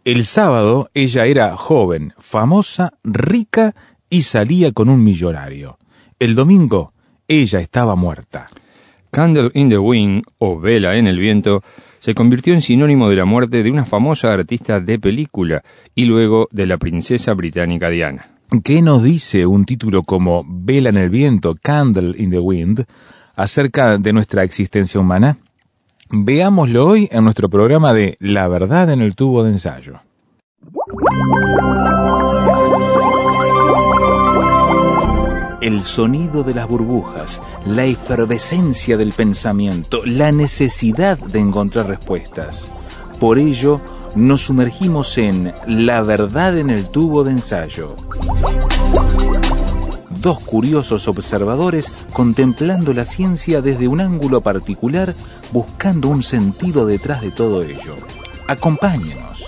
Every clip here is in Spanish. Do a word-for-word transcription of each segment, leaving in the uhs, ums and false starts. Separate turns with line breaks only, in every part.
El sábado ella era joven, famosa, rica y salía con un millonario. El domingo ella estaba muerta.
Candle in the Wind, o Vela en el viento, se convirtió en sinónimo de la muerte de una famosa artista de película y luego de la princesa británica Diana.
¿Qué nos dice un título como Vela en el viento, Candle in the Wind, acerca de nuestra existencia humana? Veámoslo hoy en nuestro programa de La Verdad en el Tubo de Ensayo. El sonido de las burbujas, la efervescencia del pensamiento, la necesidad de encontrar respuestas. Por ello, nos sumergimos en La Verdad en el Tubo de Ensayo. Dos curiosos observadores contemplando la ciencia desde un ángulo particular, buscando un sentido detrás de todo ello. Acompáñenos.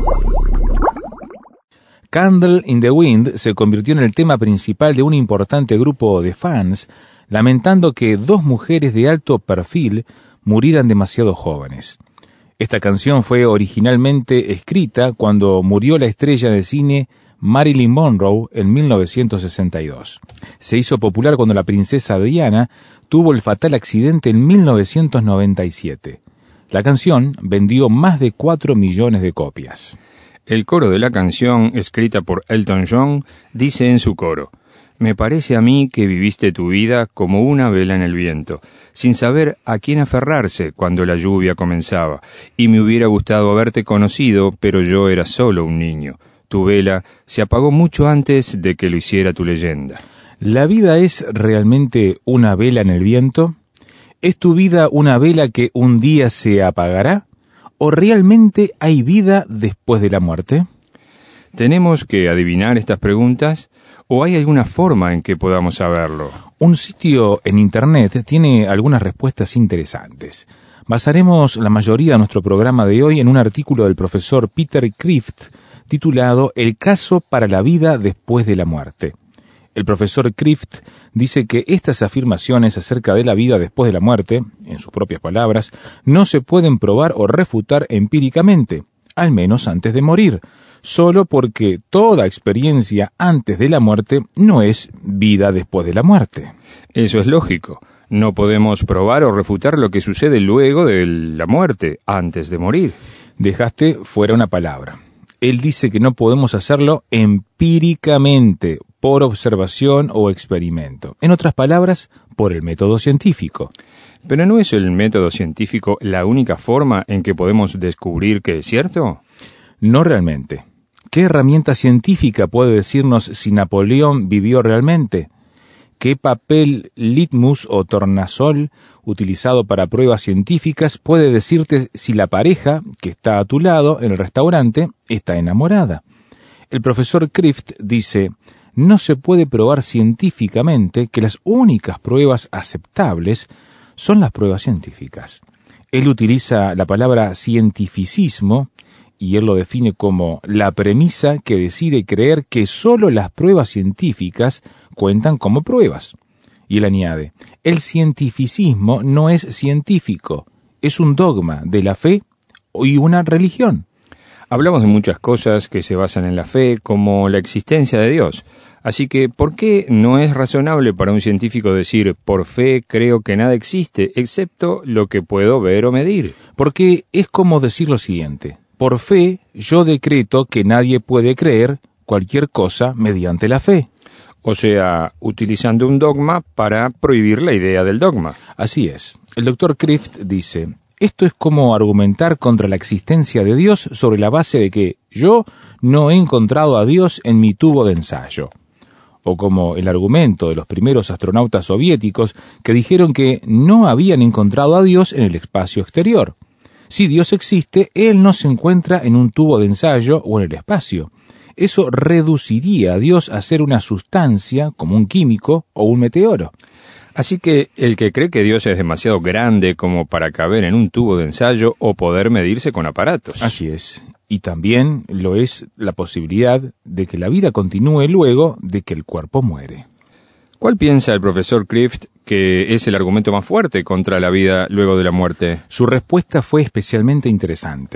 Candle in the Wind se convirtió en el tema principal de un importante grupo de fans, lamentando que dos mujeres de alto perfil murieran demasiado jóvenes. Esta canción fue originalmente escrita cuando murió la estrella de cine Marilyn Monroe en mil novecientos sesenta y dos. Se hizo popular cuando la princesa Diana tuvo el fatal accidente en mil novecientos noventa y siete. La canción vendió más de cuatro millones de copias.
El coro de la canción, escrita por Elton John, dice en su coro: «Me parece a mí que viviste tu vida como una vela en el viento, sin saber a quién aferrarse cuando la lluvia comenzaba, y me hubiera gustado haberte conocido, pero yo era solo un niño. Tu vela se apagó mucho antes de que lo hiciera tu leyenda».
¿La vida es realmente una vela en el viento? ¿Es tu vida una vela que un día se apagará? ¿O realmente hay vida después de la muerte?
¿Tenemos que adivinar estas preguntas o hay alguna forma en que podamos saberlo?
Un sitio en Internet tiene algunas respuestas interesantes. Basaremos la mayoría de nuestro programa de hoy en un artículo del profesor Peter Kreeft titulado El caso para la vida después de la muerte. El profesor Kreeft dice que estas afirmaciones acerca de la vida después de la muerte, en sus propias palabras, no se pueden probar o refutar empíricamente, al menos antes de morir, solo porque toda experiencia antes de la muerte no es vida después de la muerte.
Eso es lógico. No podemos probar o refutar lo que sucede luego de la muerte, antes de morir.
Dejaste fuera una palabra. Él dice que no podemos hacerlo empíricamente, por observación o experimento. En otras palabras, por el método científico.
¿Pero no es el método científico la única forma en que podemos descubrir que es cierto?
No realmente. ¿Qué herramienta científica puede decirnos si Napoleón vivió realmente? ¿Qué papel litmus o tornasol utilizado para pruebas científicas puede decirte si la pareja que está a tu lado en el restaurante está enamorada? El profesor Kreeft dice: no se puede probar científicamente que las únicas pruebas aceptables son las pruebas científicas. Él utiliza la palabra cientificismo y él lo define como la premisa que decide creer que solo las pruebas científicas cuentan como pruebas. Y él añade: el cientificismo no es científico, es un dogma de la fe y una religión.
Hablamos de muchas cosas que se basan en la fe, como la existencia de Dios. Así que, ¿por qué no es razonable para un científico decir, por fe creo que nada existe, excepto lo que puedo ver o medir?
Porque es como decir lo siguiente: por fe yo decreto que nadie puede creer cualquier cosa mediante la fe.
O sea, utilizando un dogma para prohibir la idea del dogma.
Así es. El doctor Kreeft dice: esto es como argumentar contra la existencia de Dios sobre la base de que yo no he encontrado a Dios en mi tubo de ensayo. O como el argumento de los primeros astronautas soviéticos que dijeron que no habían encontrado a Dios en el espacio exterior. Si Dios existe, Él no se encuentra en un tubo de ensayo o en el espacio. Eso reduciría a Dios a ser una sustancia, como un químico o un meteoro.
Así que el que cree que Dios es demasiado grande como para caber en un tubo de ensayo o poder medirse con aparatos.
Así es. Y también lo es la posibilidad de que la vida continúe luego de que el cuerpo muere.
¿Cuál piensa el profesor Kreeft que es el argumento más fuerte contra la vida luego de la muerte?
Su respuesta fue especialmente interesante.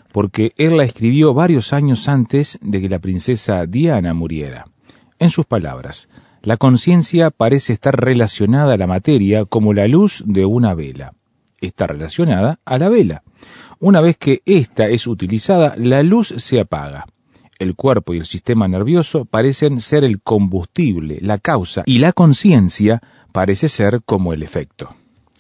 porque él la escribió varios años antes de que la princesa Diana muriera. En sus palabras, la conciencia parece estar relacionada a la materia como la luz de una vela. Está relacionada a la vela. Una vez que ésta es utilizada, la luz se apaga. El cuerpo y el sistema nervioso parecen ser el combustible, la causa, y la conciencia parece ser como el efecto.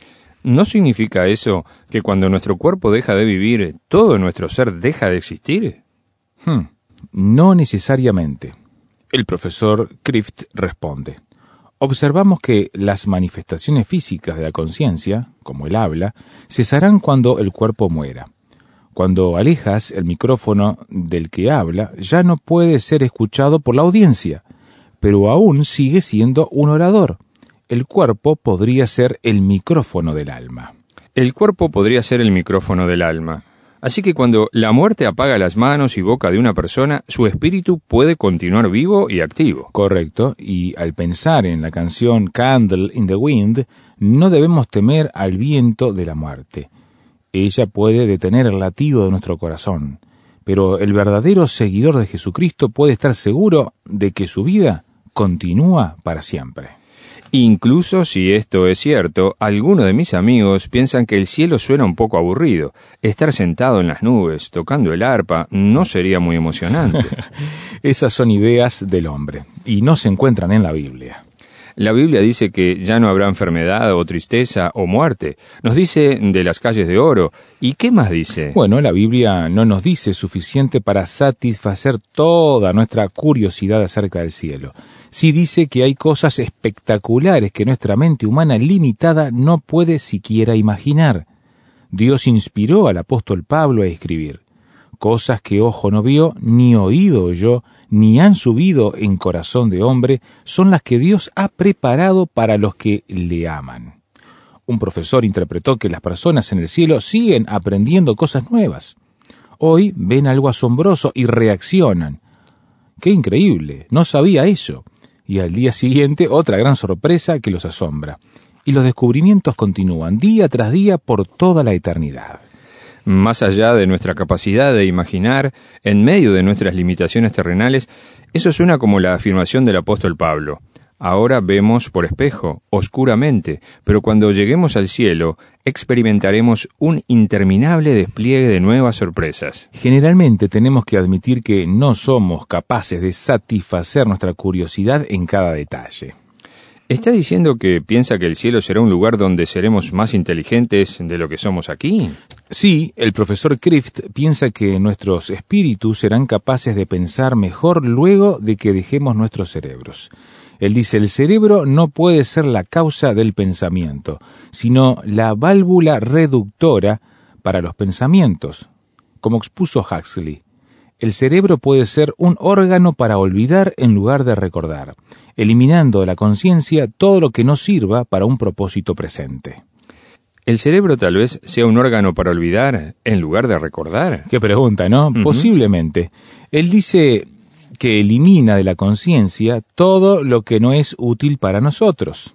¿No significa eso que cuando nuestro cuerpo deja de vivir, todo nuestro ser deja de existir?
Hmm, no necesariamente. El profesor Kreeft responde. Observamos que las manifestaciones físicas de la conciencia, como el habla, cesarán cuando el cuerpo muera. Cuando alejas el micrófono del que habla, ya no puede ser escuchado por la audiencia, pero aún sigue siendo un orador. El cuerpo podría ser el micrófono del alma.
El cuerpo podría ser el micrófono del alma. Así que cuando la muerte apaga las manos y boca de una persona, su espíritu puede continuar vivo y activo.
Correcto, y al pensar en la canción Candle in the Wind, no debemos temer al viento de la muerte. Ella puede detener el latido de nuestro corazón, pero el verdadero seguidor de Jesucristo puede estar seguro de que su vida continúa para siempre.
Incluso si esto es cierto, algunos de mis amigos piensan que el cielo suena un poco aburrido. Estar sentado en las nubes, tocando el arpa, no sería muy emocionante.
Esas son ideas del hombre, y no se encuentran en la Biblia.
La Biblia dice que ya no habrá enfermedad o tristeza o muerte. Nos dice de las calles de oro. ¿Y qué más dice?
Bueno, la Biblia no nos dice suficiente para satisfacer toda nuestra curiosidad acerca del cielo. Sí dice que hay cosas espectaculares que nuestra mente humana limitada no puede siquiera imaginar. Dios inspiró al apóstol Pablo a escribir cosas que ojo no vio, ni oído oyó, ni han subido en corazón de hombre, son las que Dios ha preparado para los que le aman. Un profesor interpretó que las personas en el cielo siguen aprendiendo cosas nuevas. Hoy ven algo asombroso y reaccionan. ¡Qué increíble! No sabía eso. Y al día siguiente otra gran sorpresa que los asombra. Y los descubrimientos continúan día tras día por toda la eternidad.
Más allá de nuestra capacidad de imaginar, en medio de nuestras limitaciones terrenales, eso suena como la afirmación del apóstol Pablo. Ahora vemos por espejo, oscuramente, pero cuando lleguemos al cielo, experimentaremos un interminable despliegue de nuevas sorpresas.
Generalmente tenemos que admitir que no somos capaces de satisfacer nuestra curiosidad en cada detalle.
¿Está diciendo que piensa que el cielo será un lugar donde seremos más inteligentes de lo que somos aquí?
Sí, el profesor Kreeft piensa que nuestros espíritus serán capaces de pensar mejor luego de que dejemos nuestros cerebros. Él dice, el cerebro no puede ser la causa del pensamiento, sino la válvula reductora para los pensamientos. Como expuso Huxley, el cerebro puede ser un órgano para olvidar en lugar de recordar, eliminando de la conciencia todo lo que no sirva para un propósito presente.
¿El cerebro tal vez sea un órgano para olvidar en lugar de recordar?
Qué pregunta, ¿no? Uh-huh. Posiblemente. Él dice que elimina de la conciencia todo lo que no es útil para nosotros.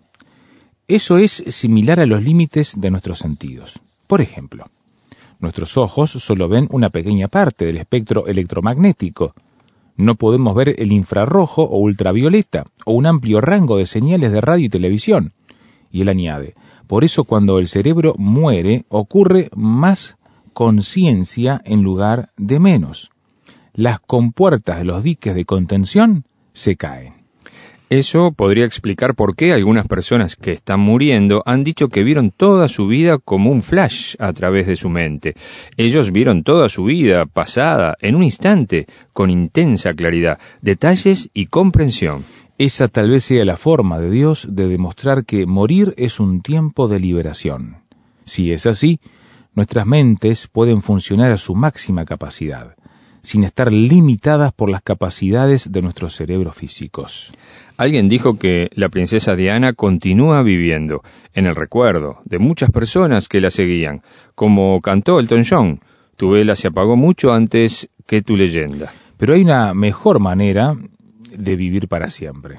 Eso es similar a los límites de nuestros sentidos. Por ejemplo, nuestros ojos solo ven una pequeña parte del espectro electromagnético. No podemos ver el infrarrojo o ultravioleta, o un amplio rango de señales de radio y televisión. Y él añade, por eso cuando el cerebro muere, ocurre más conciencia en lugar de menos. Las compuertas de los diques de contención se caen.
Eso podría explicar por qué algunas personas que están muriendo han dicho que vieron toda su vida como un flash a través de su mente. Ellos vieron toda su vida pasada en un instante, con intensa claridad, detalles y comprensión.
Esa tal vez sea la forma de Dios de demostrar que morir es un tiempo de liberación. Si es así, nuestras mentes pueden funcionar a su máxima capacidad, sin estar limitadas por las capacidades de nuestros cerebros físicos.
Alguien dijo que la princesa Diana continúa viviendo en el recuerdo de muchas personas que la seguían, como cantó Elton John. Tu vela se apagó mucho antes que tu leyenda.
Pero hay una mejor manera de vivir para siempre.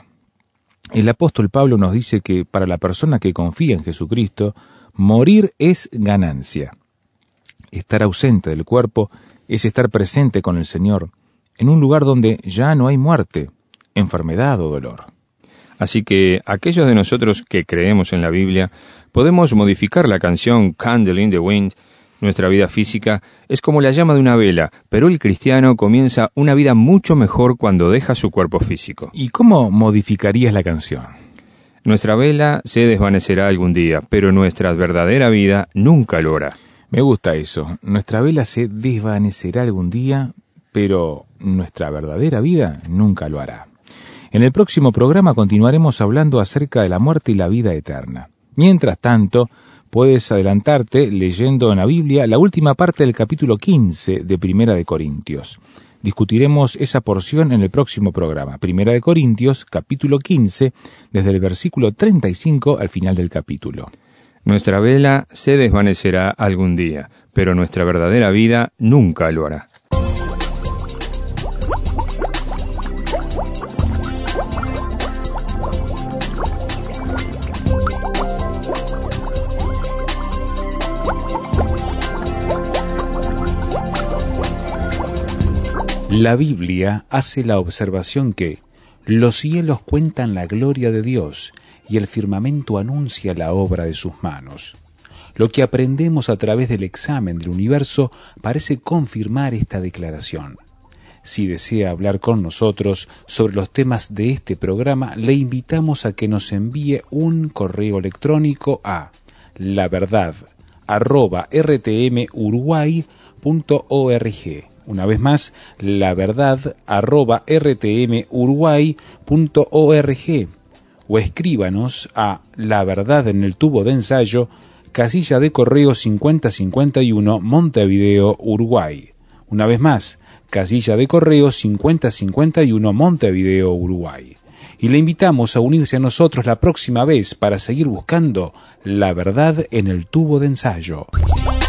El apóstol Pablo nos dice que para la persona que confía en Jesucristo, morir es ganancia. Estar ausente del cuerpo es estar presente con el Señor en un lugar donde ya no hay muerte, enfermedad o dolor.
Así que aquellos de nosotros que creemos en la Biblia podemos modificar la canción Candle in the Wind. Nuestra vida física es como la llama de una vela, pero el cristiano comienza una vida mucho mejor cuando deja su cuerpo físico.
¿Y cómo modificarías la canción?
Nuestra vela se desvanecerá algún día, pero nuestra verdadera vida nunca lo hará.
Me gusta eso. Nuestra vela se desvanecerá algún día, pero nuestra verdadera vida nunca lo hará. En el próximo programa continuaremos hablando acerca de la muerte y la vida eterna. Mientras tanto, puedes adelantarte leyendo en la Biblia la última parte del capítulo quince de Primera de Corintios. Discutiremos esa porción en el próximo programa. Primera de Corintios, capítulo quince, desde el versículo treinta y cinco al final del capítulo.
Nuestra vela se desvanecerá algún día, pero nuestra verdadera vida nunca lo hará.
La Biblia hace la observación que los cielos cuentan la gloria de Dios y el firmamento anuncia la obra de sus manos. Lo que aprendemos a través del examen del universo parece confirmar esta declaración. Si desea hablar con nosotros sobre los temas de este programa, le invitamos a que nos envíe un correo electrónico a laverdad arroba r t m uruguay punto org. Una vez más, laverdad arroba r t m uruguay punto org, o escríbanos a La Verdad en el Tubo de Ensayo, casilla de correo cincuenta cincuenta y uno, Montevideo, Uruguay. Una vez más, casilla de correo cincuenta cincuenta y uno, Montevideo, Uruguay. Y le invitamos a unirse a nosotros la próxima vez para seguir buscando la verdad en el tubo de ensayo.